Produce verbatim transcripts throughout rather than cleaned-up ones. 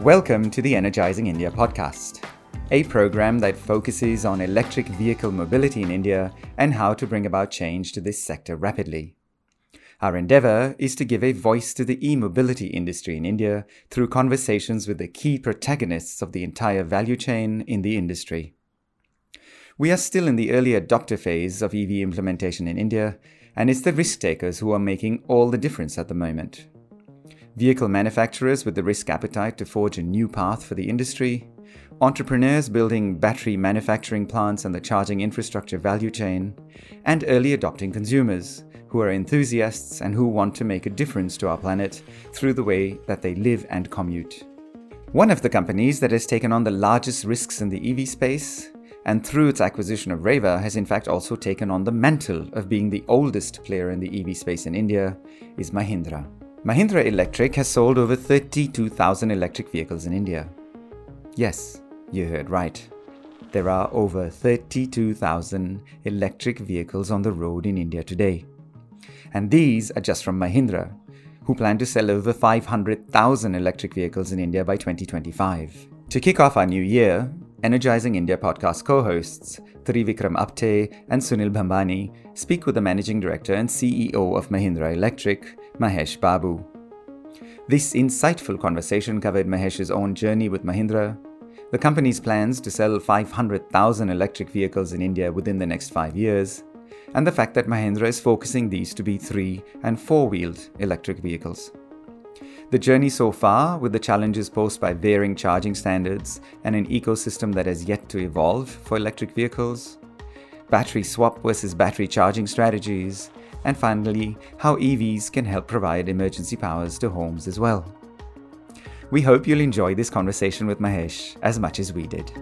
Welcome to the Energizing India podcast, a program that focuses on electric vehicle mobility in India and how to bring about change to this sector rapidly. Our endeavor is to give a voice to the e-mobility industry in India through conversations with the key protagonists of the entire value chain in the industry. We are still in the early adopter phase of E V implementation in India, and it's the risk takers who are making all the difference at the moment. Vehicle manufacturers with the risk appetite to forge a new path for the industry, entrepreneurs building battery manufacturing plants and the charging infrastructure value chain, and early adopting consumers who are enthusiasts and who want to make a difference to our planet through the way that they live and commute. One of the companies that has taken on the largest risks in the E V space, and through its acquisition of Reva has in fact also taken on the mantle of being the oldest player in the E V space in India, is Mahindra. Mahindra Electric has sold over thirty-two thousand electric vehicles in India. Yes, you heard right. There are over thirty-two thousand electric vehicles on the road in India today. And these are just from Mahindra, who plan to sell over five hundred thousand electric vehicles in India by twenty twenty-five. To kick off our new year, Energizing India podcast co-hosts Trivikram Apte and Sunil Bhambani speak with the Managing Director and C E O of Mahindra Electric, Mahesh Babu. This insightful conversation covered Mahesh's own journey with Mahindra, the company's plans to sell five hundred thousand electric vehicles in India within the next five years, and the fact that Mahindra is focusing these to be three- and four-wheeled electric vehicles. The journey so far, with the challenges posed by varying charging standards and an ecosystem that has yet to evolve for electric vehicles, battery swap versus battery charging strategies, and finally, how E Vs can help provide emergency powers to homes as well. We hope you'll enjoy this conversation with Mahesh as much as we did.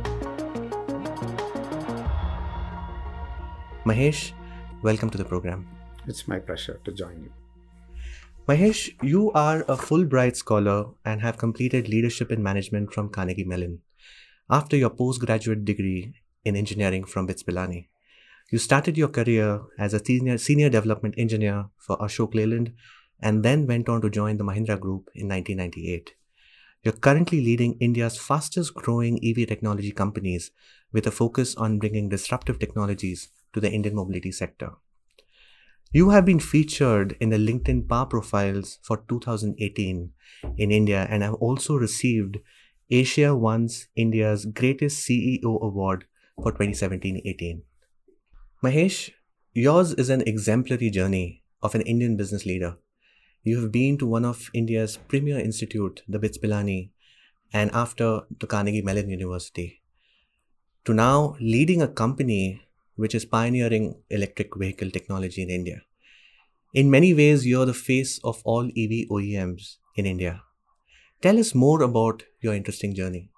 Mahesh, welcome to the program. It's my pleasure to join you. Mahesh, you are a Fulbright scholar and have completed leadership in management from Carnegie Mellon. After your postgraduate degree in engineering from BITS Pilani, you started your career as a senior, senior development engineer for Ashok Leyland and then went on to join the Mahindra Group in nineteen ninety-eight. You're currently leading India's fastest growing E V technology companies with a focus on bringing disruptive technologies to the Indian mobility sector. You have been featured in the LinkedIn Power Profiles for two thousand eighteen in India and have also received Asia One's India's Greatest C E O Award for twenty seventeen eighteen. Mahesh, yours is an exemplary journey of an Indian business leader. You have been to one of India's premier institute, the BITS Pilani, and after the Carnegie Mellon University, to now leading a company which is pioneering electric vehicle technology in India. In many ways, you're the face of all E V O E Ms in India. Tell us more about your interesting journey.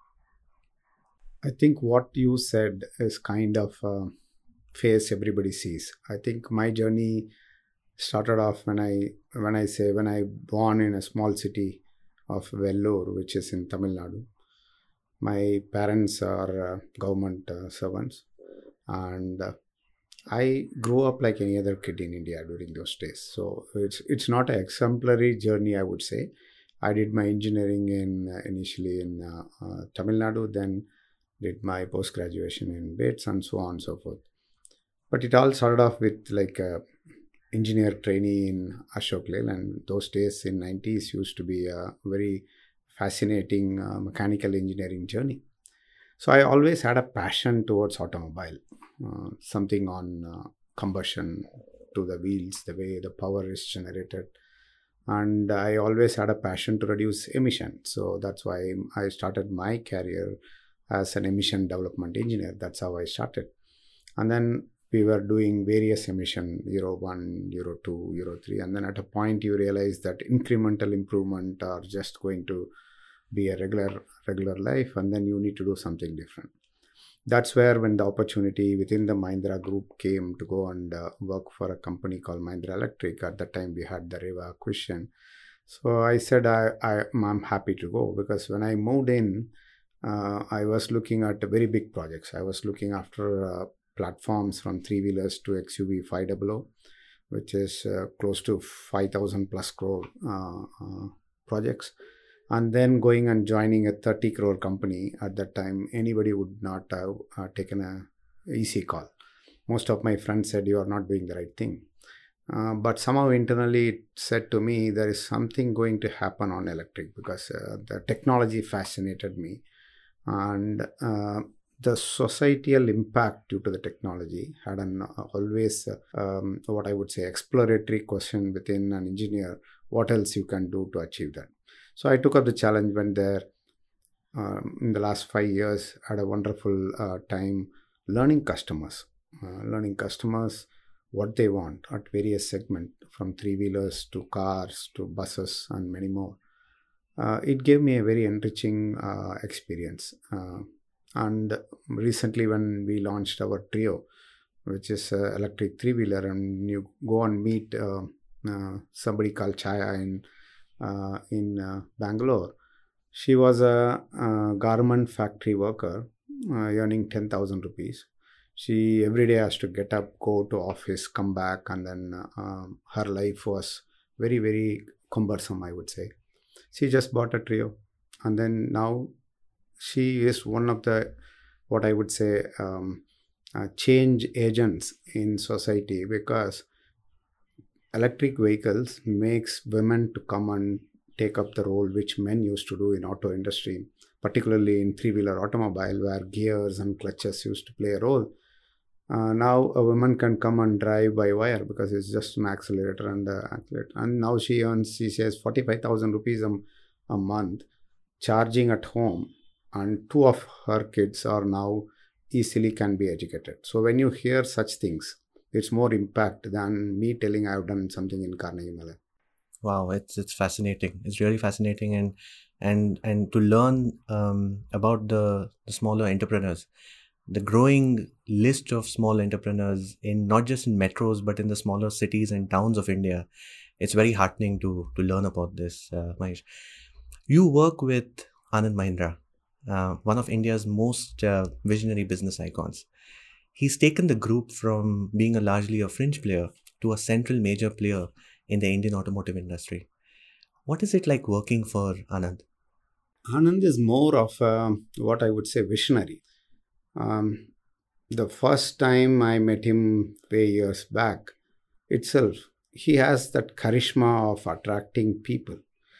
I think what you said is kind of a face everybody sees. I think my journey started off when I when I say when I born in a small city of Vellore, which is in Tamil Nadu. My parents are uh, government uh, servants. And uh, I grew up like any other kid in India during those days. So it's it's not an exemplary journey, I would say. I did my engineering in uh, initially in uh, uh, Tamil Nadu, then did my post-graduation in BITS and so on and so forth. But it all started off with like a engineer trainee in Ashok Leyland. Those days in nineties used to be a very fascinating uh, mechanical engineering journey. So I always had a passion towards automobile, uh, something on uh, combustion to the wheels, the way the power is generated. And I always had a passion to reduce emissions. So that's why I started my career as an emission development engineer. That's how I started. And then we were doing various emission, Euro one, Euro two, Euro three. And then at a point you realize that incremental improvement are just going to be a regular regular life, and then you need to do something different. That's where when the opportunity within the Mahindra Group came to go and uh, work for a company called Mahindra Electric. At that time we had the Reva acquisition. So I said I, I, I'm happy to go, because when I moved in, uh, I was looking at very big projects. I was looking after uh, platforms from three-wheelers to X U V five hundred, which is uh, close to five thousand plus crore uh, uh, projects. and then going and joining a thirty crore company at that time, anybody would not have uh, taken a easy call. Most of my friends said, you are not doing the right thing. Uh, but somehow internally it said to me, there is something going to happen on electric, because uh, the technology fascinated me. And uh, the societal impact due to the technology had an uh, always, uh, um, what I would say, exploratory question within an engineer, what else you can do to achieve that. So I took up the challenge, went there. Um, in the last five years, had a wonderful uh, time learning customers, uh, learning customers, what they want at various segments, from three-wheelers to cars to buses and many more. Uh, it gave me a very enriching uh, experience. Uh, and recently when we launched our Trio, which is an electric three-wheeler, and you go and meet uh, uh, somebody called Chaya in, uh, in uh, Bangalore. She was a, a garment factory worker, uh, earning ten thousand rupees. She every day has to get up, go to office, come back, and then uh, um, her life was very, very cumbersome, I would say. She just bought a Trio, and then now she is one of the, what I would say, um, uh, change agents in society, because electric vehicles makes women to come and take up the role which men used to do in auto industry, particularly in three-wheeler automobile, where gears and clutches used to play a role. Uh, now a woman can come and drive by wire, because it's just an accelerator and the accelerator. And now she earns, she says, forty-five thousand rupees a, a month, charging at home. And two of her kids are now easily can be educated. So when you hear such things, it's more impact than me telling I've done something in Carnegie Mellon. Wow, it's it's fascinating. It's really fascinating, and and and to learn um, about the, the smaller entrepreneurs, the growing list of small entrepreneurs in not just in metros but in the smaller cities and towns of India. It's very heartening to to learn about this, uh, Mahesh. You work with Anand Mahindra, uh, one of India's most uh, visionary business icons. He's taken the group from being a largely a fringe player to a central major player in the Indian automotive industry. What is it like working for Anand? Anand is more of a, what I would say, visionary. Um, the first time I met him way years back itself, he has that charisma of attracting people.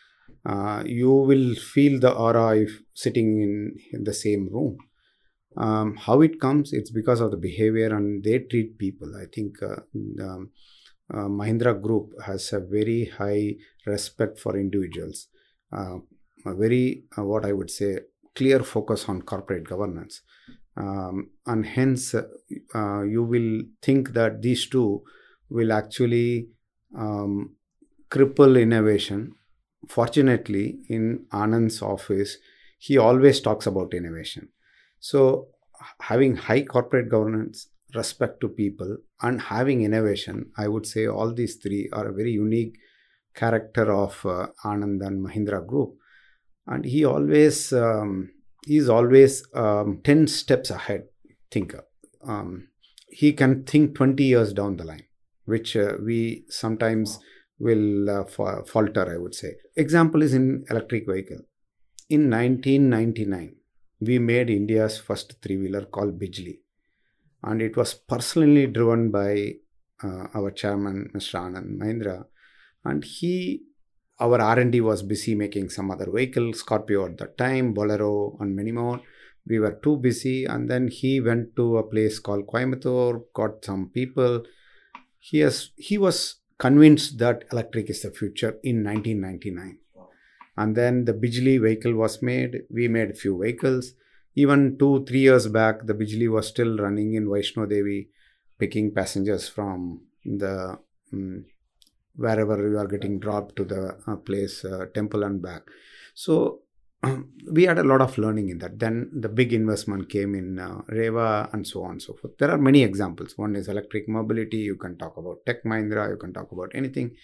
Uh, you will feel the aura if sitting in, in the same room. Um, how it comes, it's because of the behavior, and they treat people. I think uh, the uh, Mahindra Group has a very high respect for individuals, uh, a very, uh, what I would say, clear focus on corporate governance. Um, and hence, uh, you will think that these two will actually um, cripple innovation. Fortunately, in Anand's office, he always talks about innovation. So having high corporate governance, respect to people, and having innovation, I would say all these three are a very unique character of uh, Anand and Mahindra Group. And he always, um, he's always um, ten steps ahead thinker. Um, he can think twenty years down the line, which uh, we sometimes will uh, fa- falter, I would say. Example is in electric vehicle. In nineteen ninety-nine, we made India's first three-wheeler called Bijli. And it was personally driven by uh, our chairman, Mister Anand Mahindra. And he, our R and D was busy making some other vehicle, Scorpio at that time, Bolero, and many more. We were too busy. And then he went to a place called Coimbatore, got some people. He, has, he was convinced that electric is the future in nineteen ninety-nine. And then the Bijli vehicle was made. We made a few vehicles. Even two, three years back, the Bijli was still running in Vaishno Devi, picking passengers from the um, wherever you are getting dropped to the uh, place, uh, temple and back. So we had a lot of learning in that. Then the big investment came in uh, Reva and so on and so forth. There are many examples. One is electric mobility. You can talk about Tech Mahindra. You can talk about anything.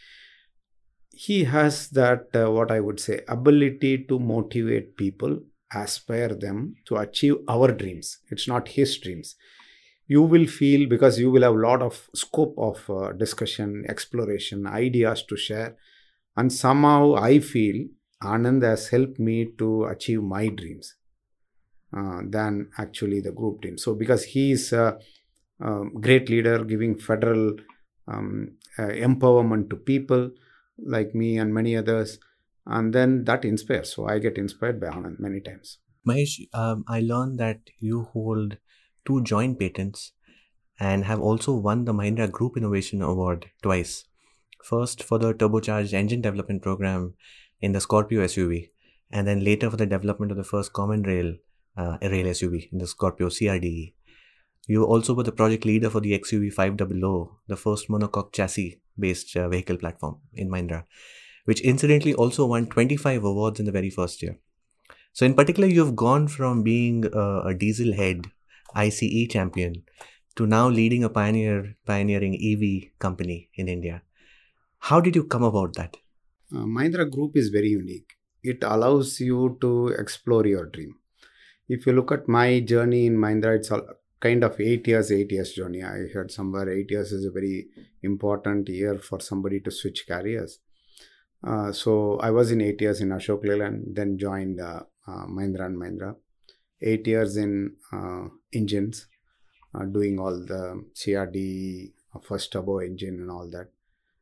He has that, uh, what I would say, ability to motivate people, aspire them to achieve our dreams. It's not his dreams. You will feel, because you will have a lot of scope of uh, discussion, exploration, ideas to share. And somehow I feel Anand has helped me to achieve my dreams uh, than actually the group team. So because he is a, a great leader giving federal um, uh, empowerment to people like me and many others, and then that inspires. So I get inspired by Anand many times. Mahesh, um, I learned that you hold two joint patents and have also won the Mahindra Group Innovation Award twice. First for the turbocharged engine development program in the Scorpio S U V, and then later for the development of the first common rail uh, rail S U V in the Scorpio C R D E. You also were the project leader for the X U V five hundred, the first monocoque chassis-based uh, vehicle platform in Mahindra, which incidentally also won twenty-five awards in the very first year. So in particular, you've gone from being a, a diesel head I C E champion to now leading a pioneer pioneering E V company in India. How did you come about that? Uh, Mahindra Group is very unique. It allows you to explore your dream. If you look at my journey in Mahindra, it's all kind of eight years, eight years journey. I heard somewhere eight years is a very important year for somebody to switch careers. Uh, so I was in eight years in Ashok Leyland, then joined uh, uh, Mahindra and Mahindra. Eight years in uh, engines, uh, doing all the C R D, first turbo engine and all that.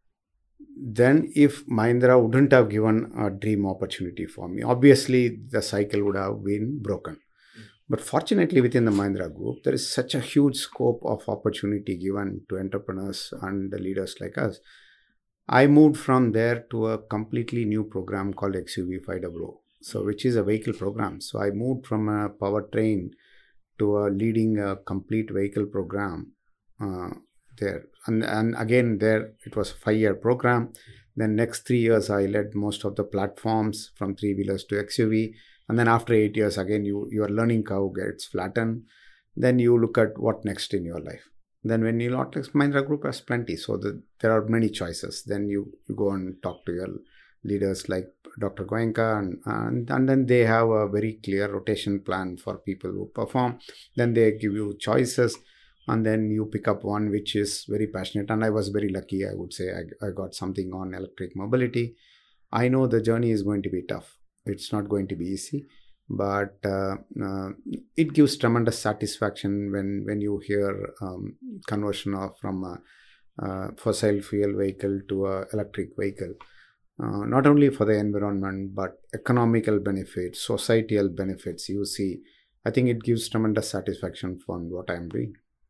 Then if Mahindra wouldn't have given a dream opportunity for me, obviously the cycle would have been broken. But fortunately within the Mahindra Group, there is such a huge scope of opportunity given to entrepreneurs and the leaders like us. I moved from there to a completely new program called X U V five hundred, so which is a vehicle program. So I moved from a powertrain to a leading a complete vehicle program uh, there. And, and again, there it was a five-year program. Then next three years, I led most of the platforms from three-wheelers to X U V. And then after eight years, again, you your learning curve gets flattened. Then you look at what next in your life. Then when you lot next, Mahindra Group has plenty. So the, there are many choices. Then you, you go and talk to your leaders like Doctor Goenka, and, and, and then they have a very clear rotation plan for people who perform. Then they give you choices. And then you pick up one which is very passionate. And I was very lucky, I would say. I, I got something on electric mobility. I know the journey is going to be tough. It's not going to be easy. But uh, uh, it gives tremendous satisfaction when, when you hear um, conversion of from a, a fossil fuel vehicle to an electric vehicle. Uh, not only for the environment, but economical benefits, societal benefits you see. I think it gives tremendous satisfaction from what I'm doing.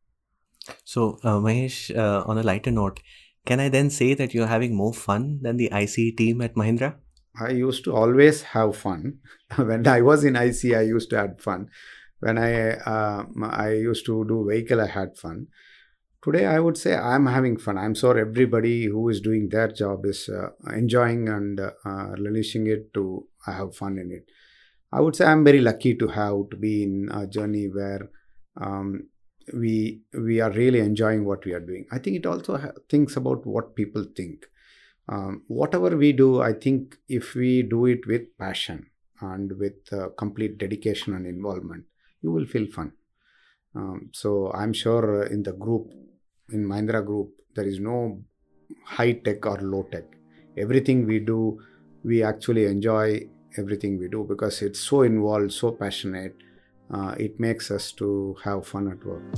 So, uh, Mahesh, uh, on a lighter note, can I then say that you're having more fun than the I C E team at Mahindra? I used to always have fun. When I was in I C E, I used to have fun. When I uh, I used to do vehicle, I had fun. Today, I would say I'm having fun. I'm sure everybody who is doing their job is uh, enjoying and uh, relishing it to have fun in it. I would say I'm very lucky to have to be in a journey where um, we we are really enjoying what we are doing. I think it also ha- thinks about what people think. Um, whatever we do, I think if we do it with passion and with uh, complete dedication and involvement, you will feel fun. Um, so I'm sure in the group, in Mahindra Group, there is no high tech or low tech. Everything we do, we actually enjoy everything we do because it's so involved, so passionate. Uh, it makes us to have fun at work.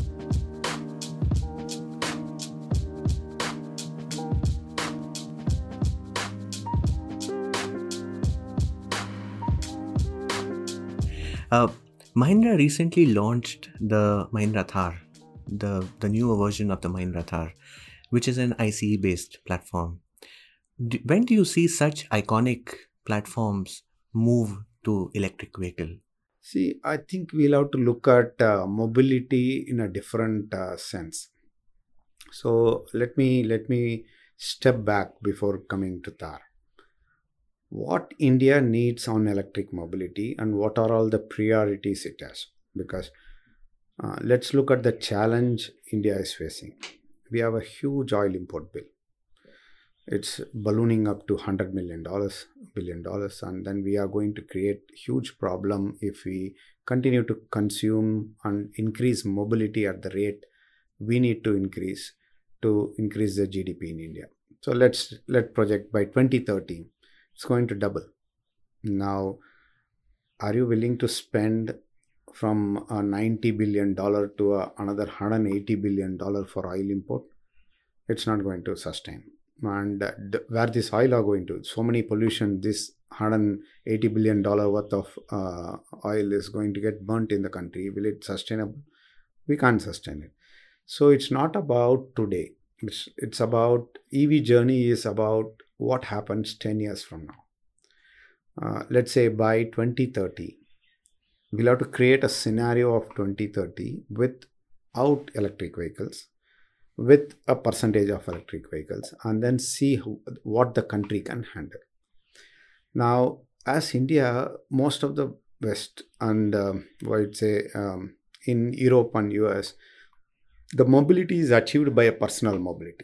Uh, Mahindra recently launched the Mahindra Thar, the, the newer version of the Mahindra Thar, which is an I C E-based platform. Do, when do you see such iconic platforms move to electric vehicle? See, I think we'll have to look at uh, mobility in a different uh, sense. So let me let me step back before coming to Thar. What India needs on electric mobility and what are all the priorities it has? Because uh, let's look at the challenge India is facing. We have a huge oil import bill. It's ballooning up to one hundred million dollars, billion dollars, and then we are going to create huge problem if we continue to consume and increase mobility at the rate we need to increase to increase the G D P in India. So let's let project by twenty thirty, it's going to double. Now, are you willing to spend from a ninety billion dollars to a, another one hundred eighty billion dollars for oil import? It's not going to sustain. And uh, th- where this oil are going to, so many pollution, this one hundred eighty billion dollars worth of uh, oil is going to get burnt in the country. Will it sustainable? We can't sustain it. So it's not about today. It's, it's about, E V journey is about what happens ten years from now. Uh, let's say by twenty thirty, we'll have to create a scenario of twenty thirty without electric vehicles, with a percentage of electric vehicles, and then see who, what the country can handle. Now, as India, most of the West and um, what I'd say um, in Europe and U S, the mobility is achieved by a personal mobility.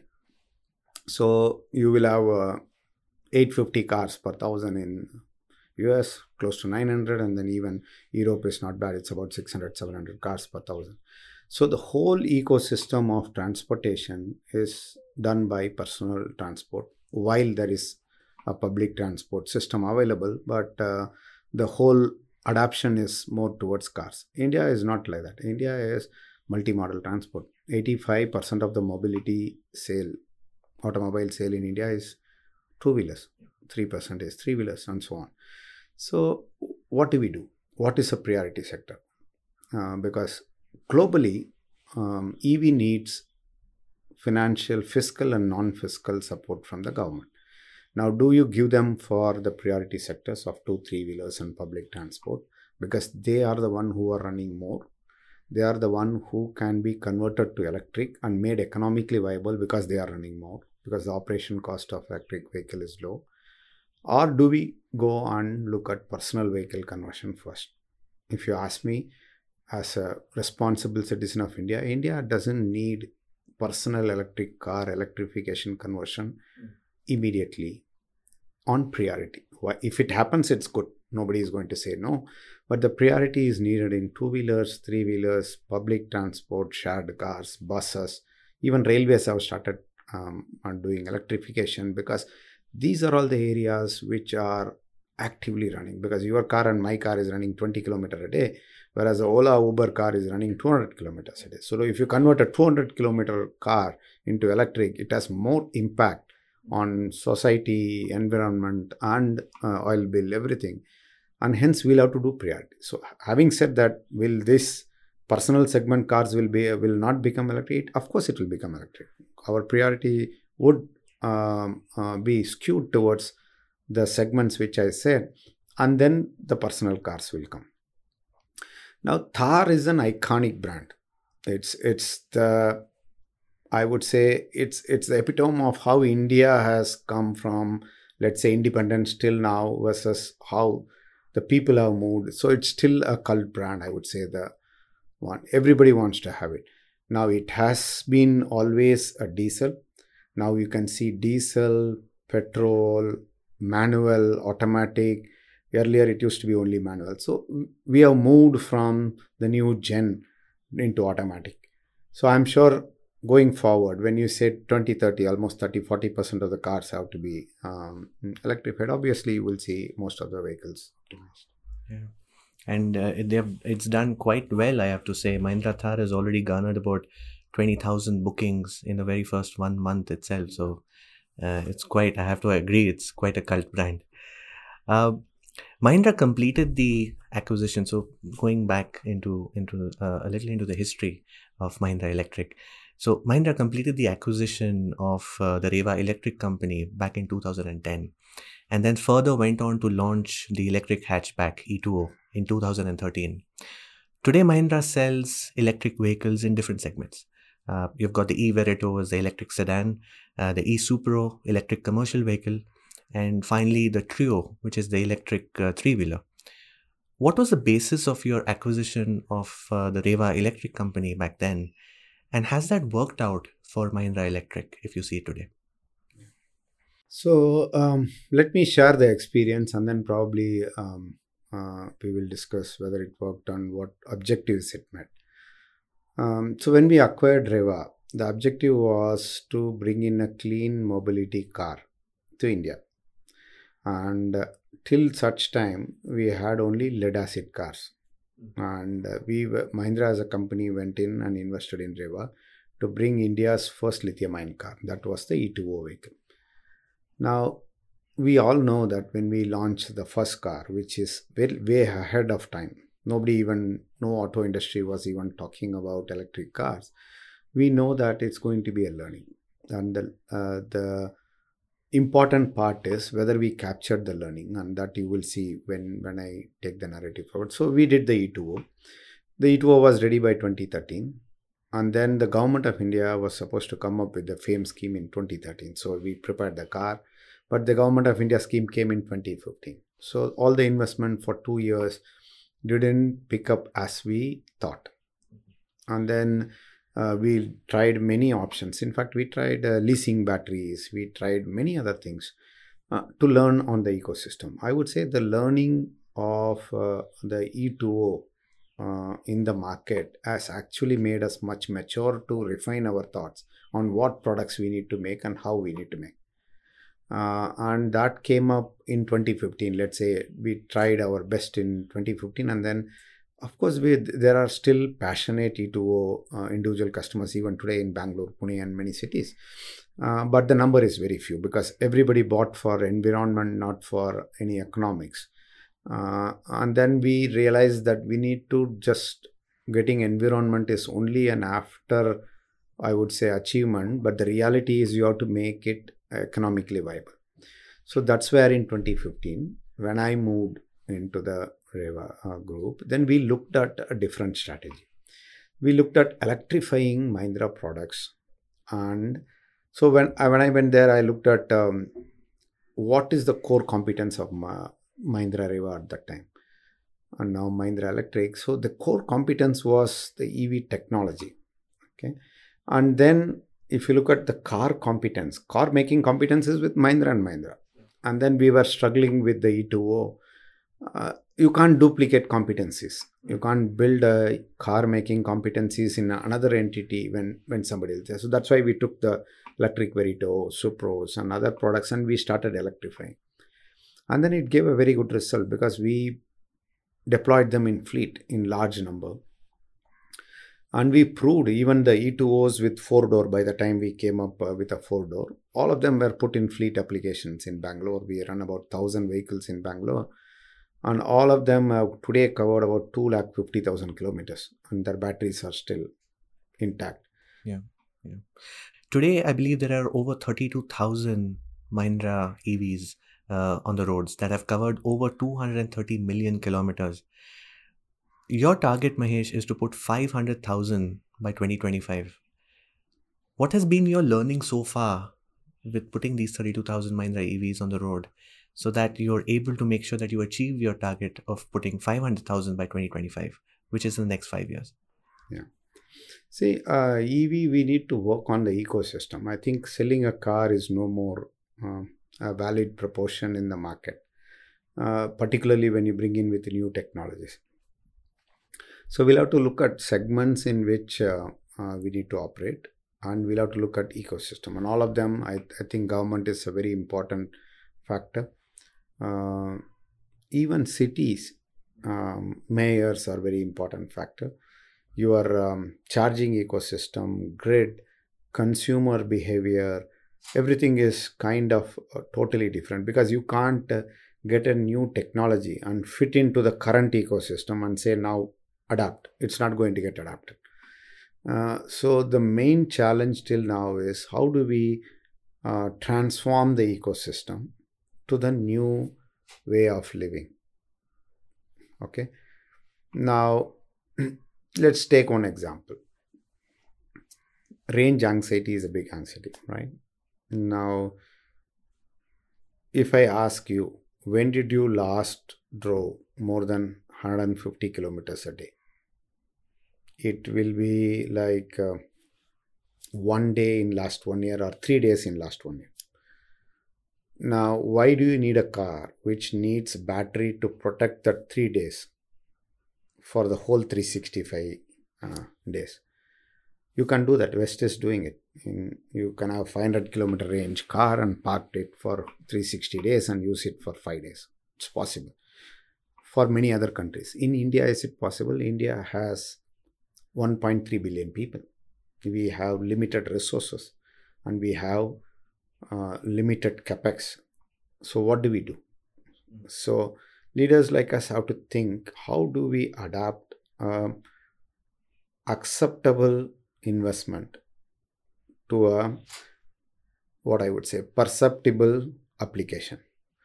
So you will have uh, eight hundred fifty cars per thousand in U S, close to nine hundred, and then even Europe is not bad. It's about six hundred, seven hundred cars per thousand. So the whole ecosystem of transportation is done by personal transport, while there is a public transport system available, but uh, the whole adoption is more towards cars. India is not like that. India is multimodal transport. eighty-five percent of the mobility sale, automobile sale in India is two-wheelers, three percent is three-wheelers, and so on. So what do we do? What is a priority sector? Uh, because globally, um, E V needs financial, fiscal and non-fiscal support from the government. Now, do you give them for the priority sectors of two, three-wheelers and public transport? Because they are the one who are running more. They are the one who can be converted to electric and made economically viable because they are running more, because the operation cost of electric vehicle is low. Or do we go and look at personal vehicle conversion first? If you ask me, as a responsible citizen of India, India doesn't need personal electric car electrification conversion immediately on priority. If it happens, it's good. Nobody is going to say no. But the priority is needed in two-wheelers, three-wheelers, public transport, shared cars, buses. Even railways have started um, on doing electrification, because these are all the areas which are actively running, because your car and my car is running twenty kilometers a day, whereas the Ola Uber car is running two hundred kilometers a day. So if you convert a two hundred kilometer car into electric, it has more impact on society, environment, and uh, oil bill, everything. And hence we'll have to do priority. So having said that, will this personal segment cars will be will not become electric? Of course it will become electric. Our priority would um, uh, be skewed towards the segments which I said, and then the personal cars will come. Now, Thar is an iconic brand. It's it's the I would say it's it's the epitome of how India has come from, let's say, independence till now versus how the people have moved. So it's still a cult brand, I would say, the one. Everybody wants to have it. Now, it has been always a diesel. Now you can see diesel, petrol, manual, automatic. Earlier it used to be only manual. So we have moved from the new gen into automatic. So I'm sure going forward, when you say twenty thirty, almost thirty to forty percent of the cars have to be um, electrified. Obviously, you will see most of the vehicles optimized. Yeah. And uh, they have, it's done quite well, I have to say. Mahindra Thar has already garnered about twenty thousand bookings in the very first one month itself. So uh, it's quite, I have to agree, it's quite a cult brand. Uh, Mahindra completed the acquisition. So going back into, into uh, a little into the history of Mahindra Electric. So Mahindra completed the acquisition of uh, the Reva Electric Company back in two thousand ten, and then further went on to launch the electric hatchback E two O in two thousand thirteen. Today, Mahindra sells electric vehicles in different segments. Uh, you've got the e-Veritos, the electric sedan, uh, the e-Supro, electric commercial vehicle, and finally the Trio, which is the electric uh, three-wheeler. What was the basis of your acquisition of uh, the Reva Electric Company back then? And has that worked out for Mahindra Electric, if you see it today? So um, let me share the experience, and then probably um, uh, we will discuss whether it worked and what objectives it met. Um, so when we acquired Reva, the objective was to bring in a clean mobility car to India. And uh, till such time, we had only lead acid cars. And uh, we were, Mahindra as a company went in and invested in Reva to bring India's first lithium ion car. That was the E two O vehicle. Now, we all know that when we launched the first car, which is way, way ahead of time, nobody even, no auto industry was even talking about electric cars. We know that it's going to be a learning. And the, uh, the important part is whether we captured the learning, and that you will see when, when I take the narrative forward. So we did the E two O. The E two O was ready by twenty thirteen. And then the government of India was supposed to come up with the FAME scheme in twenty thirteen. So we prepared the car. But the government of India scheme came in twenty fifteen. So all the investment for two years didn't pick up as we thought. And then uh, we tried many options. In fact, we tried uh, leasing batteries. We tried many other things uh, to learn on the ecosystem. I would say the learning of uh, the E two O uh, in the market has actually made us much mature to refine our thoughts on what products we need to make and how we need to make. Uh, and that came up in twenty fifteen. Let's say we tried our best in twenty fifteen, and then of course we, there are still passionate E two O uh, individual customers even today in Bangalore, Pune and many cities, uh, but the number is very few because everybody bought for environment, not for any economics. Uh, and then we realized that we need to just getting environment is only an after, I would say, achievement, but the reality is you have to make it economically viable. So that's where in twenty fifteen, when I moved into the Reva uh, group, then we looked at a different strategy. We looked at electrifying Mahindra products. And so when I, when I went there, I looked at um, what is the core competence of Ma- Mahindra Reva at that time. And now Mahindra Electric. So the core competence was the E V technology. Okay. And then if you look at the car competence, car making competence is with Mahindra and Mahindra. And then we were struggling with the E two O. Uh, you can't duplicate competencies. You can't build a car making competencies in another entity when, when somebody is there. So that's why we took the Electric Verito, Supros and other products and we started electrifying. And then it gave a very good result because we deployed them in fleet in large number. And we proved even the E two Os with four-door, by the time we came up uh, with a four-door, all of them were put in fleet applications in Bangalore. We run about one thousand vehicles in Bangalore. And all of them uh, today covered about two lakh fifty thousand kilometers. And their batteries are still intact. Yeah. yeah. Today, I believe there are over thirty-two thousand Mahindra E Vs uh, on the roads that have covered over two hundred thirty million kilometers. Your target, Mahesh, is to put five hundred thousand by twenty twenty-five. What has been your learning so far with putting these thirty-two thousand Mahindra E Vs on the road so that you're able to make sure that you achieve your target of putting five hundred thousand by twenty twenty-five, which is in the next five years? Yeah. See, uh, E V, we need to work on the ecosystem. I think selling a car is no more uh, a valid proportion in the market, uh, particularly when you bring in with new technologies. So we'll have to look at segments in which uh, uh, we need to operate, and we'll have to look at ecosystem. And all of them, I, I think government is a very important factor. Uh, even cities, um, mayors are very important factor. Your um, charging ecosystem, grid, consumer behavior, everything is kind of uh, totally different because you can't uh, get a new technology and fit into the current ecosystem and say now adapt. It's not going to get adapted. Uh, so the main challenge till now is how do we uh, transform the ecosystem to the new way of living. Okay. Now, let's take one example. Range anxiety is a big anxiety, right? Now, if I ask you, when did you last drove more than one hundred fifty kilometers a day? It will be like uh, one day in last one year or three days in last one year. Now, why do you need a car which needs battery to protect that three days for the whole three hundred sixty-five uh, days? You can do that. West is doing it. In, you can have five hundred kilometer range car and park it for three hundred sixty days and use it for five days. it's possible. For many other countries. In India, is it possible? India has one point three billion people. We have limited resources and we have uh, limited capex. So what do we do? So leaders like us have to think, how do we adapt um, acceptable investment to a, what I would say, perceptible application.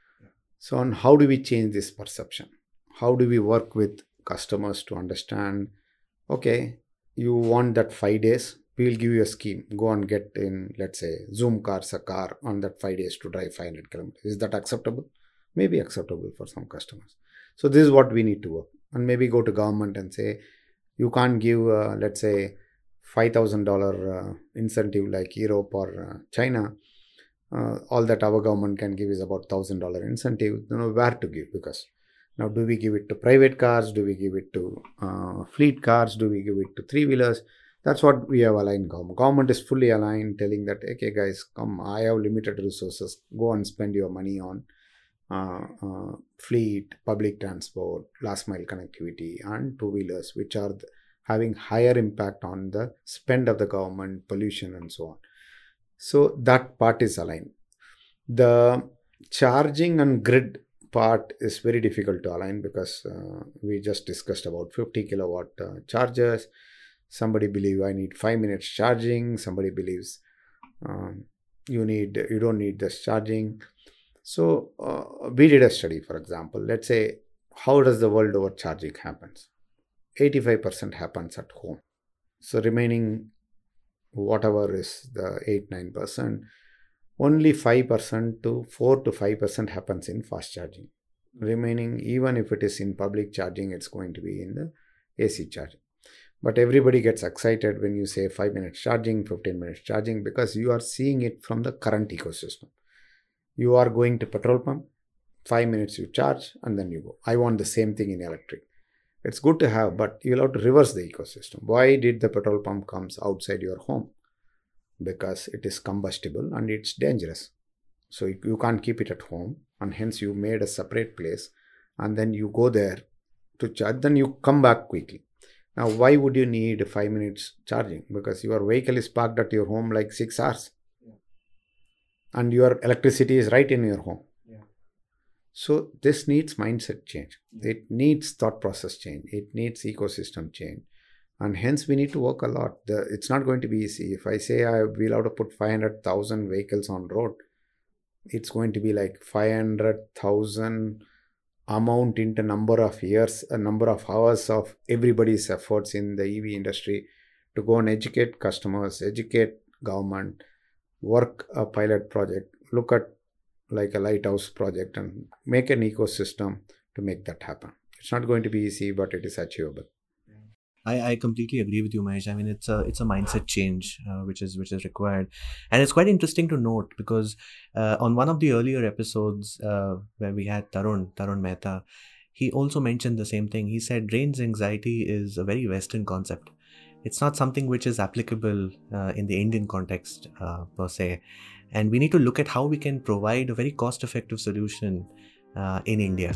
So on how do we change this perception? How do we work with customers to understand, okay, you want that five days, we will give you a scheme. Go and get in, let's say, Zoom cars, a car on that five days to drive five hundred kilometers. Is that acceptable? Maybe acceptable for some customers. So this is what we need to work. And maybe go to government and say, you can't give, uh, let's say, five thousand dollars uh, incentive like Europe or uh, China. Uh, all that our government can give is about one thousand dollars incentive. You know where to give, because now do we give it to private cars? Do we give it to uh, fleet cars? Do we give it to three-wheelers? That's what we have aligned government. Government is fully aligned, telling that, okay guys, come, I have limited resources. Go and spend your money on uh, uh, fleet, public transport, last mile connectivity and two-wheelers, which are the, having higher impact on the spend of the government, pollution and so on. So that part is aligned. The charging and grid part is very difficult to align because uh, we just discussed about fifty kilowatt uh, chargers. Somebody believes I need five minutes charging. Somebody believes um, you need you don't need this charging. So uh, we did a study, for example. Let's say, how does the world over charging happens? eighty-five percent happens at home. So remaining whatever is the eight to nine percent, only five percent to four to five percent happens in fast charging. Remaining, even if it is in public charging, it's going to be in the A C charging. But everybody gets excited when you say five minutes charging, fifteen minutes charging, because you are seeing it from the current ecosystem. You are going to petrol pump, five minutes you charge and then you go. I want the same thing in electric. It's good to have, but you'll have to reverse the ecosystem. Why did the petrol pump comes outside your home? Because it is combustible and it's dangerous. So you can't keep it at home, and hence you made a separate place and then you go there to charge, then you come back quickly. Now, why would you need five minutes charging? Because your vehicle is parked at your home like six hours. Yeah. And your electricity is right in your home. Yeah. So this needs mindset change. Yeah. It needs thought process change. It needs ecosystem change. And hence we need to work a lot. The, it's not going to be easy. If I say I will have to put five hundred thousand vehicles on road, it's going to be like five hundred thousand amount into number of years, a number of hours of everybody's efforts in the E V industry to go and educate customers, educate government, work a pilot project, look at like a lighthouse project and make an ecosystem to make that happen. It's not going to be easy, but it is achievable. I, I completely agree with you, Mahesh. I mean, it's a it's a mindset change uh, which is which is required, and it's quite interesting to note because uh, on one of the earlier episodes uh, where we had Tarun Tarun Mehta, he also mentioned the same thing. He said range anxiety is a very Western concept. It's not something which is applicable uh, in the Indian context uh, per se, and we need to look at how we can provide a very cost-effective solution uh, in India.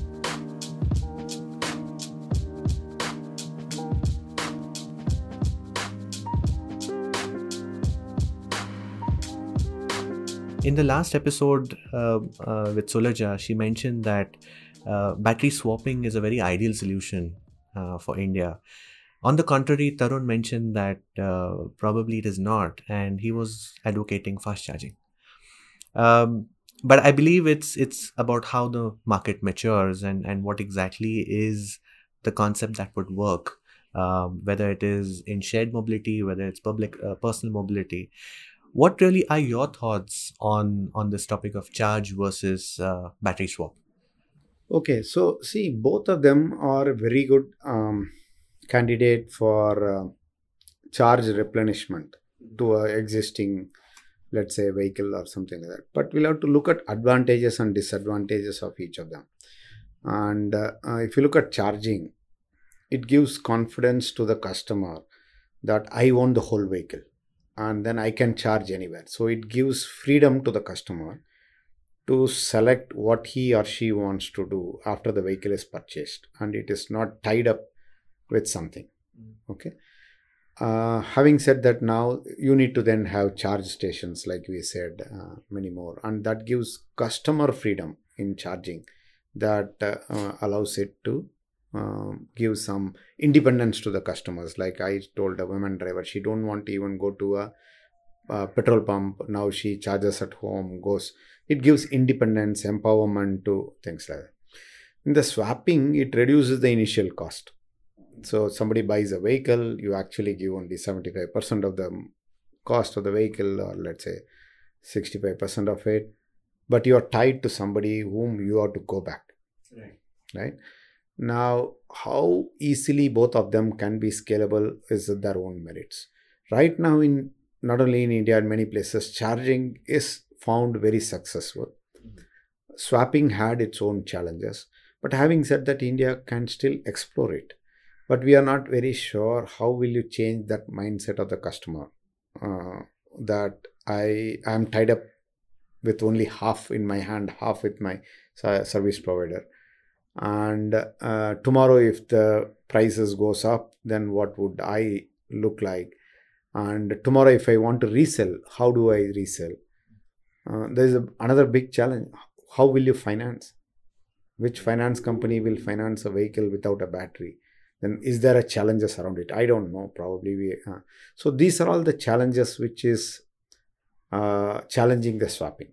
In the last episode uh, uh, with Sulaja, she mentioned that uh, battery swapping is a very ideal solution uh, for India. On the contrary, Tarun mentioned that uh, probably it is not, and he was advocating fast charging. Um, but I believe it's it's about how the market matures and, and what exactly is the concept that would work, um, whether it is in shared mobility, whether it's public uh, personal mobility. What really are your thoughts on, on this topic of charge versus uh, battery swap? Okay, so see, both of them are very good um, candidate for uh, charge replenishment to an existing, let's say, vehicle or something like that. But we'll have to look at advantages and disadvantages of each of them. And uh, uh, if you look at charging, it gives confidence to the customer that I own the whole vehicle. And then I can charge anywhere. So it gives freedom to the customer to select what he or she wants to do after the vehicle is purchased, and it is not tied up with something. Okay. Uh, having said that, now you need to then have charge stations, like we said, uh, many more, and that gives customer freedom in charging, that uh, uh, allows it to uh, give some independence to the customers. Like I told a woman driver, she don't want to even go to a, a petrol pump. Now she charges at home, goes. It gives independence, empowerment to things like that. In the swapping, it reduces the initial cost. So somebody buys a vehicle, you actually give only seventy-five percent of the cost of the vehicle, or let's say sixty-five percent of it, but you are tied to somebody whom you have to go back. Right. Right? Now, how easily both of them can be scalable is their own merits. Right now, in not only in India, in many places, charging is found very successful. Mm-hmm. Swapping had its own challenges. But having said that, India can still explore it. But we are not very sure how will you change that mindset of the customer, uh, that I am tied up with only half in my hand, half with my service provider. And uh, tomorrow, if the prices goes up, then what would I look like? And tomorrow, if I want to resell, how do I resell? Uh, there is a, another big challenge. How will you finance? Which finance company will finance a vehicle without a battery? Then is there a challenges around it? I don't know. Probably we. Uh, so these are all the challenges which is uh, challenging the swapping.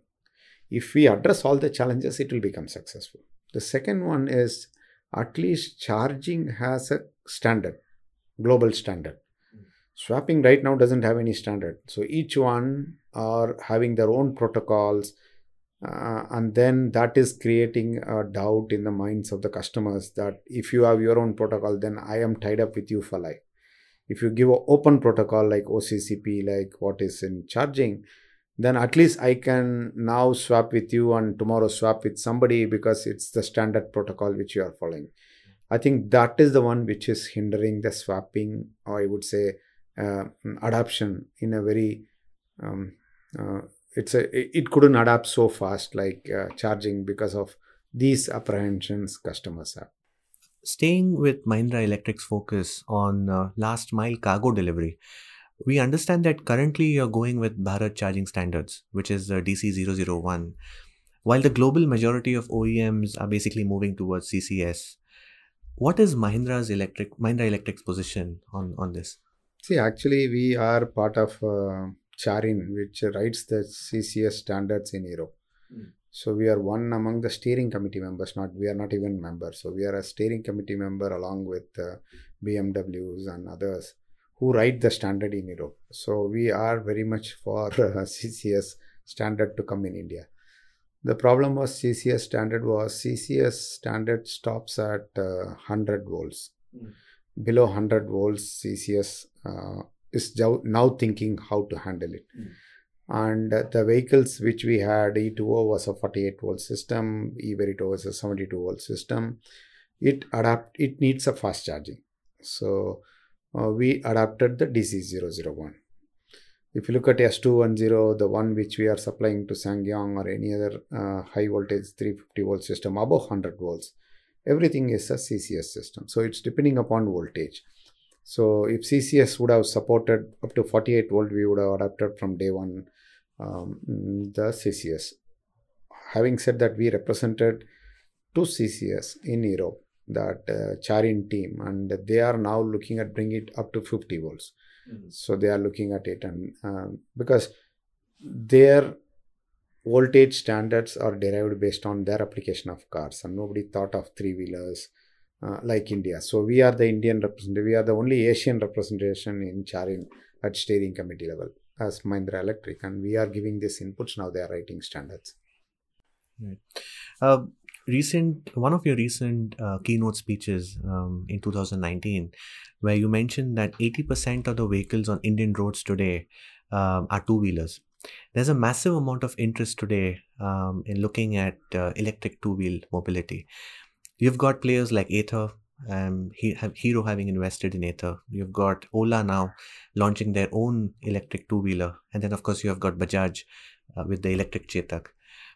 If we address all the challenges, it will become successful. The second one is at least charging has a standard, global standard. Swapping right now doesn't have any standard. So each one are having their own protocols. Uh, and then that is creating a doubt in the minds of the customers that if you have your own protocol, then I am tied up with you for life. If you give an open protocol like O C C P, like what is in charging, then at least I can now swap with you and tomorrow swap with somebody because it's the standard protocol which you are following. I think that is the one which is hindering the swapping, or I would say uh, adoption in a very... Um, uh, It's a it couldn't adapt so fast like uh, charging because of these apprehensions customers have. Staying with Mahindra Electric's focus on uh, last mile cargo delivery, we understand that currently you're going with Bharat Charging Standards, which is uh, D C zero zero one, while the global majority of O E Ms are basically moving towards C C S. What is Mahindra's electric Mahindra Electric's position on, on this? See, actually, we are part of uh, Charin, which writes the C C S standards in Europe. Mm. So we are one among the steering committee members. Not we are not even members. So we are a steering committee member along with uh, B M Ws and others who write the standard in Europe. So we are very much for uh, C C S standard to come in India. The problem was C C S standard was C C S standard stops at uh, one hundred volts. Mm. Below one hundred volts, C C S uh, is now thinking how to handle it. Mm. And uh, the vehicles which we had, E two O was a forty-eight volt system, E-Verito was a seventy-two volt system. It adapt. It needs a fast charging. So uh, we adapted the D C zero zero one. If you look at S two ten, the one which we are supplying to SsangYong or any other uh, high voltage three hundred fifty volt system above one hundred volts, everything is a C C S system. So it's depending upon voltage. So if C C S would have supported up to forty-eight volt, we would have adapted from day one um, the C C S. Having said that, we represented two C C S in Europe, that uh, Charin team, and they are now looking at bringing it up to fifty volts. Mm-hmm. So they are looking at it, and um, because their voltage standards are derived based on their application of cars, and nobody thought of three-wheelers uh, like India. So we are the Indian representative. We are the only Asian representation in Charin at steering committee level as Mahindra Electric, and we are giving these inputs. Now they are writing standards. Right. Uh, recent one of your recent uh, keynote speeches um, in two thousand nineteen, where you mentioned that eighty percent of the vehicles on Indian roads today um, are two-wheelers. There's a massive amount of interest today um, in looking at uh, electric two-wheel mobility. You've got players like Ather, um, he, have Hero having invested in Ather. You've got Ola now launching their own electric two-wheeler. And then, of course, you have got Bajaj uh, with the electric Chetak.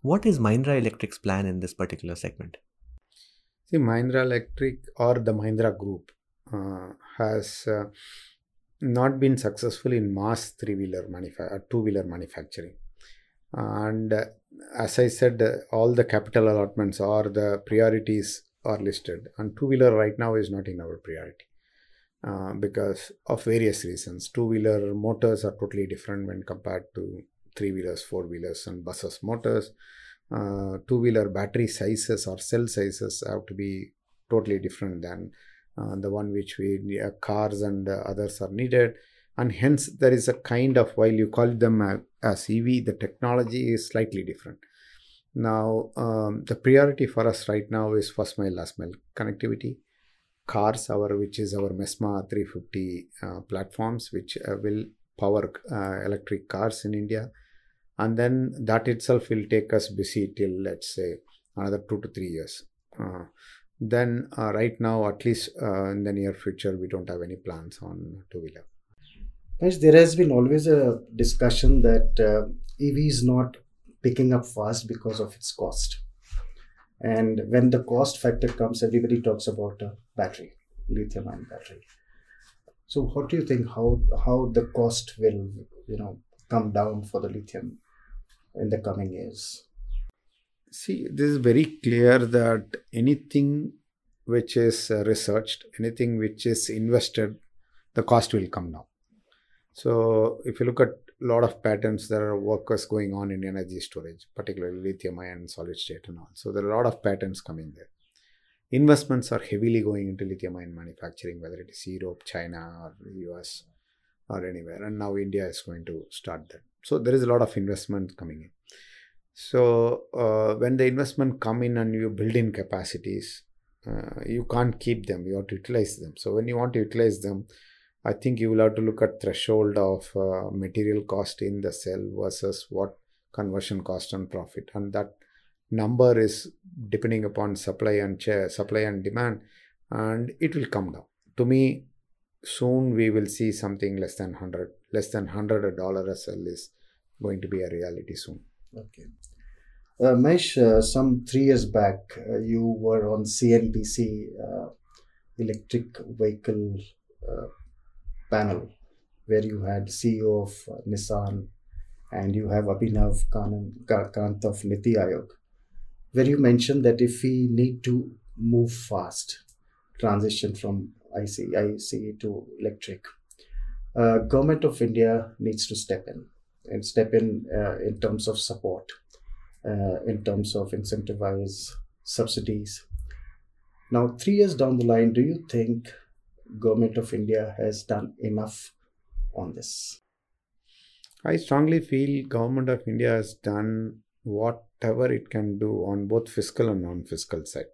What is Mahindra Electric's plan in this particular segment? See, Mahindra Electric or the Mahindra Group uh, has uh, not been successful in mass three-wheeler manufa- uh, two-wheeler manufacturing. And uh, as I said, uh, all the capital allotments or the priorities are listed. And two-wheeler right now is not in our priority uh, because of various reasons. Two-wheeler motors are totally different when compared to three-wheelers, four-wheelers and buses motors. Uh, two-wheeler battery sizes or cell sizes have to be totally different than uh, the one which we uh, cars and uh, others are needed, and hence there is a kind of, while you call them uh, as E V, the technology is slightly different. Now um, the priority for us right now is first mile, last mile connectivity. Cars, our which is our MESMA three fifty uh, platforms, which uh, will power uh, electric cars in India. And then that itself will take us busy till, let's say, another two to three years. Uh, then uh, right now, at least uh, in the near future, we don't have any plans on two-wheeler. Mahesh, there has been always a discussion that uh, E V is not picking up fast because of its cost. And when the cost factor comes, everybody talks about a battery, lithium-ion battery. So what do you think, how how the cost will, you know, come down for the lithium in the coming years? See, this is very clear that anything which is uh, researched, anything which is invested, the cost will come down. So if you look at a lot of patents, there are workers going on in energy storage, particularly lithium ion, solid state and all. So there are a lot of patents coming there. Investments are heavily going into lithium ion manufacturing, whether it is Europe, China or U S or anywhere. And now India is going to start that. So there is a lot of investment coming in. So uh, when the investment come in and you build in capacities, uh, you can't keep them, you have to utilize them. So when you want to utilize them, I think you will have to look at threshold of uh, material cost in the cell versus what conversion cost and profit. And that number is depending upon supply and ch- supply and demand, and it will come down. To me, soon we will see something less than one hundred, less than one hundred dollars a cell is going to be a reality soon. Okay. Uh, Mahesh, uh, some three years back, uh, you were on C N B C uh, electric vehicle uh, panel, where you had C E O of uh, Nissan and you have Abhinav Kant of Niti Aayog, where you mentioned that if we need to move fast, transition from I C E to electric, uh, Government of India needs to step in and step in uh, in terms of support, uh, in terms of incentivize subsidies. Now, three years down the line, do you think Government of India has done enough on this? I strongly feel Government of India has done whatever it can do on both fiscal and non-fiscal side.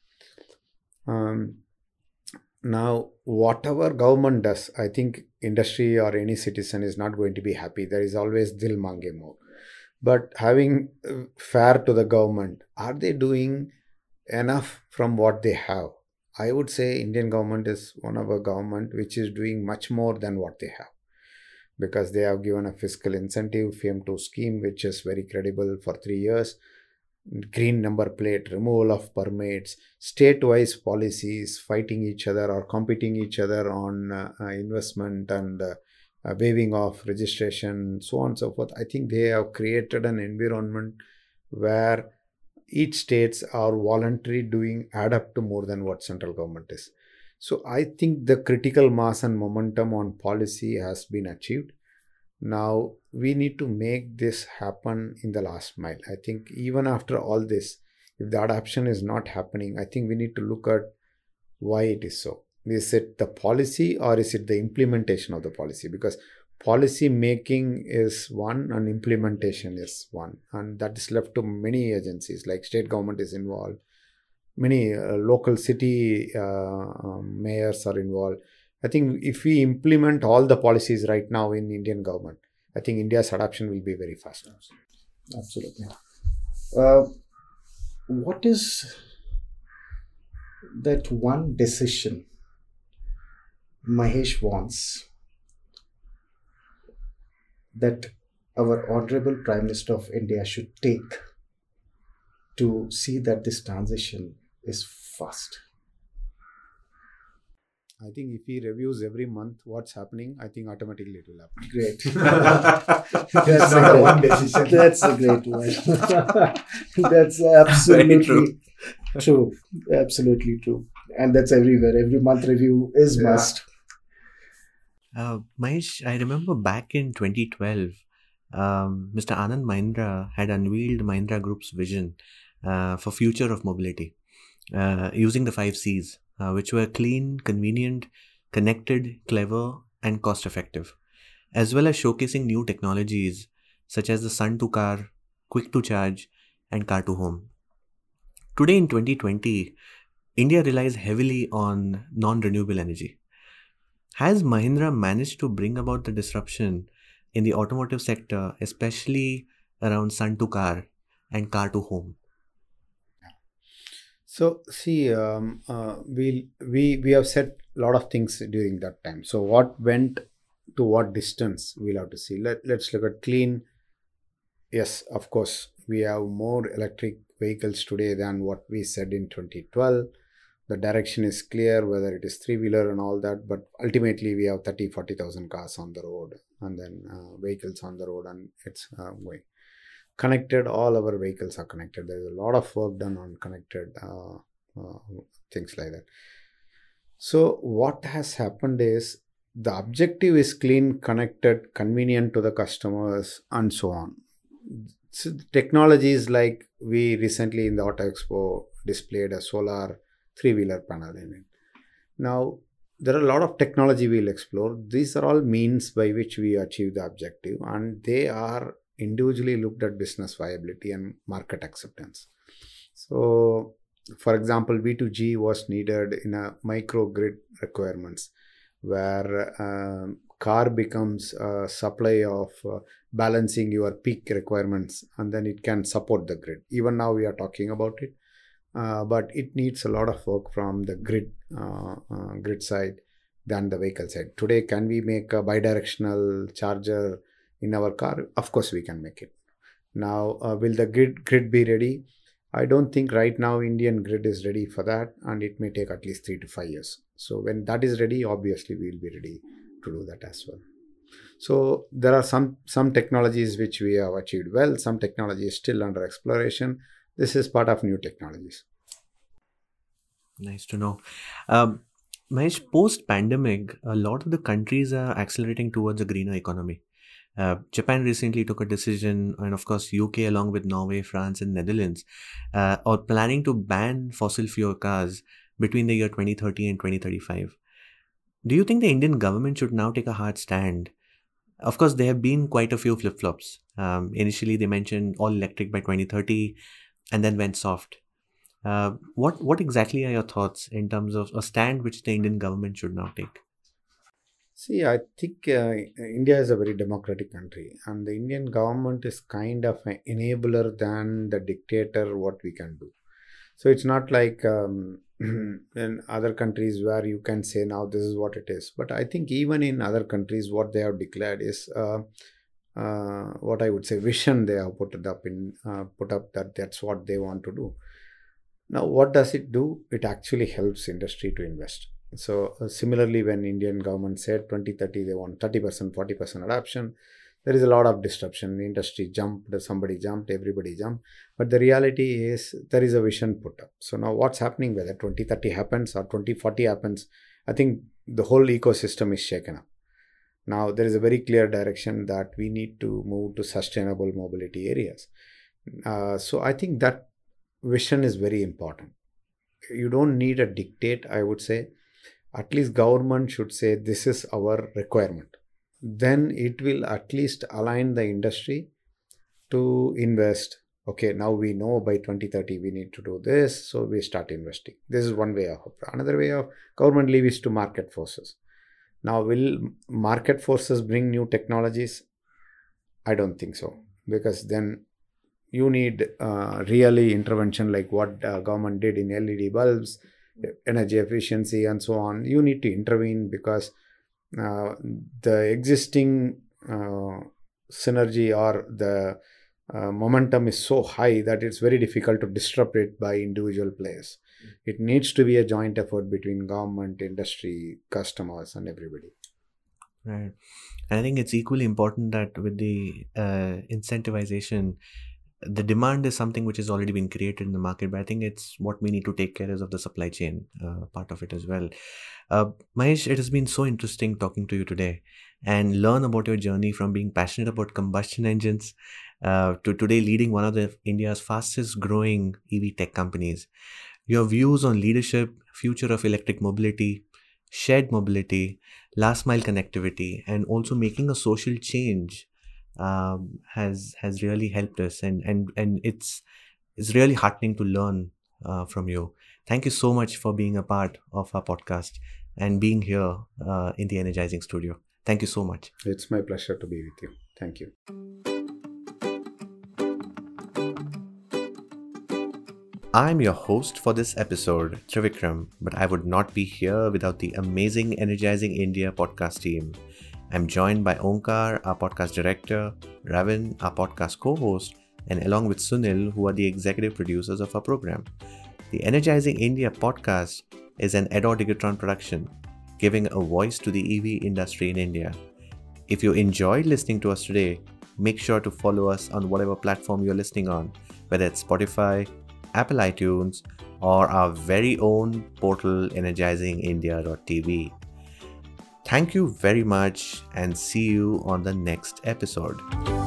Um, now, whatever government does, I think industry or any citizen is not going to be happy. There is always dil mange mo. But having uh, fair to the government, are they doing enough from what they have? I would say Indian government is one of a government which is doing much more than what they have, because they have given a fiscal incentive, F I A M two scheme, which is very credible for three years, green number plate, removal of permits, state-wise policies fighting each other or competing each other on uh, uh, investment and uh, uh, waiving of registration, so on and so forth. I think they have created an environment where each states are voluntary doing add up to more than what central government is. So I think the critical mass and momentum on policy has been achieved. Now we need to make this happen in the last mile. I think even after all this, if the adoption is not happening, I think we need to look at why it is so. Is it the policy or is it the implementation of the policy? Because policy making is one and implementation is one, and that is left to many agencies, like state government is involved, many uh, local city uh, um, mayors are involved. I think if we implement all the policies right now in Indian government, I think India's adoption will be very fast. Absolutely. Uh, what is that one decision Mahesh wants that our Honorable Prime Minister of India should take to see that this transition is fast? I think if he reviews every month what's happening, I think automatically it will happen. Great. That's not a one decision. That's a great one. That's absolutely true. true. Absolutely true. And that's everywhere. Every month review is yeah. must. Uh, Mahesh, I remember back in twenty twelve, um, Mister Anand Mahindra had unveiled Mahindra Group's vision uh, for future of mobility uh, using the five C's. Uh, which were clean, convenient, connected, clever, and cost effective, as well as showcasing new technologies such as the Sun to Car, Quick to Charge, and Car to Home. Today in twenty twenty, India relies heavily on non-renewable energy. Has Mahindra managed to bring about the disruption in the automotive sector, especially around Sun to Car and Car to Home? So see, um, uh, we we we have said a lot of things during that time. So what went to what distance, we'll have to see. Let Let's look at clean. Yes, of course, we have more electric vehicles today than what we said in twenty twelve. The direction is clear, whether it is three wheeler and all that. But ultimately, we have thirty, forty thousand cars on the road, and then uh, vehicles on the road, and it's uh, going. Connected, all our vehicles are connected. There's a lot of work done on connected uh, uh, things like that. So what has happened is the objective is clean, connected, convenient to the customers, and so on. So technologies like we recently in the Auto Expo displayed a solar three-wheeler panel in it. Now there are a lot of technology we'll explore. These are all means by which we achieve the objective, and they are individually looked at business viability and market acceptance. So, for example, V two G was needed in a microgrid requirements where uh, car becomes a supply of uh, balancing your peak requirements, and then it can support the grid. Even now we are talking about it, uh, but it needs a lot of work from the grid uh, uh, grid side than the vehicle side. Today, can we make a bidirectional charger in our car? Of course we can make it. Now uh, will the grid grid be ready? I don't think right now Indian grid is ready for that, and it may take at least three to five years. So when that is ready, obviously we will be ready to do that as well. So there are some some technologies which we have achieved well. Some technology is still under exploration. This is part of new technologies. Nice to know. Um, Mahesh, post-pandemic, a lot of the countries are accelerating towards a greener economy. Uh, Japan recently took a decision, and of course U K along with Norway, France and Netherlands uh, are planning to ban fossil fuel cars between the year twenty thirty and twenty thirty-five. Do you think the Indian government should now take a hard stand? Of course, there have been quite a few flip-flops. Um, initially, they mentioned all electric by twenty thirty and then went soft. Uh, what, what exactly are your thoughts in terms of a stand which the Indian government should now take? See, I think uh, India is a very democratic country, and the Indian government is kind of an enabler than the dictator what we can do. So it's not like um, in other countries where you can say now this is what it is. But I think even in other countries, what they have declared is uh, uh, what I would say vision they have put it up in uh, put up that that's what they want to do. Now, what does it do? It actually helps industry to invest. So uh, similarly, when Indian government said twenty thirty, they want thirty percent, forty percent adoption, there is a lot of disruption. The industry jumped, somebody jumped, everybody jumped. But the reality is there is a vision put up. So now what's happening, whether twenty thirty happens or twenty forty happens, I think the whole ecosystem is shaken up. Now there is a very clear direction that we need to move to sustainable mobility areas. Uh, so I think that vision is very important. You don't need a dictate, I would say. At least government should say this is our requirement. Then it will at least align the industry to invest. Okay, now we know by twenty thirty we need to do this, so we start investing. This is one way of. Another way of government leaves to market forces. Now, will market forces bring new technologies? I don't think so, because then you need uh, really intervention like what uh, government did in L E D bulbs, energy efficiency and so on. You need to intervene because uh, the existing uh, synergy or the uh, momentum is so high that it's very difficult to disrupt it by individual players. It needs to be a joint effort between government, industry, customers, and everybody. Right. And I think it's equally important that with the uh, incentivization, the demand is something which has already been created in the market, but I think it's what we need to take care is of the supply chain uh, part of it as well. Uh, Mahesh, it has been so interesting talking to you today and learn about your journey from being passionate about combustion engines uh, to today leading one of the India's fastest growing E V tech companies. Your views on leadership, future of electric mobility, shared mobility, last mile connectivity, and also making a social change um, has has really helped us, and and and it's it's really heartening to learn uh, from you. Thank you so much for being a part of our podcast and being here uh, in the Energizing Studio. Thank you so much. It's my pleasure to be with you. Thank you. I'm your host for this episode, Trivikram, but I would not be here without the amazing Energizing India podcast team. I'm joined by Onkar, our podcast director, Ravin, our podcast co-host, and along with Sunil, who are the executive producers of our program. The Energizing India podcast is an Edor Digitron production, giving a voice to the E V industry in India. If you enjoyed listening to us today, make sure to follow us on whatever platform you're listening on, whether it's Spotify, Apple iTunes, or our very own portal energizing india dot t v. Thank you very much and see you on the next episode.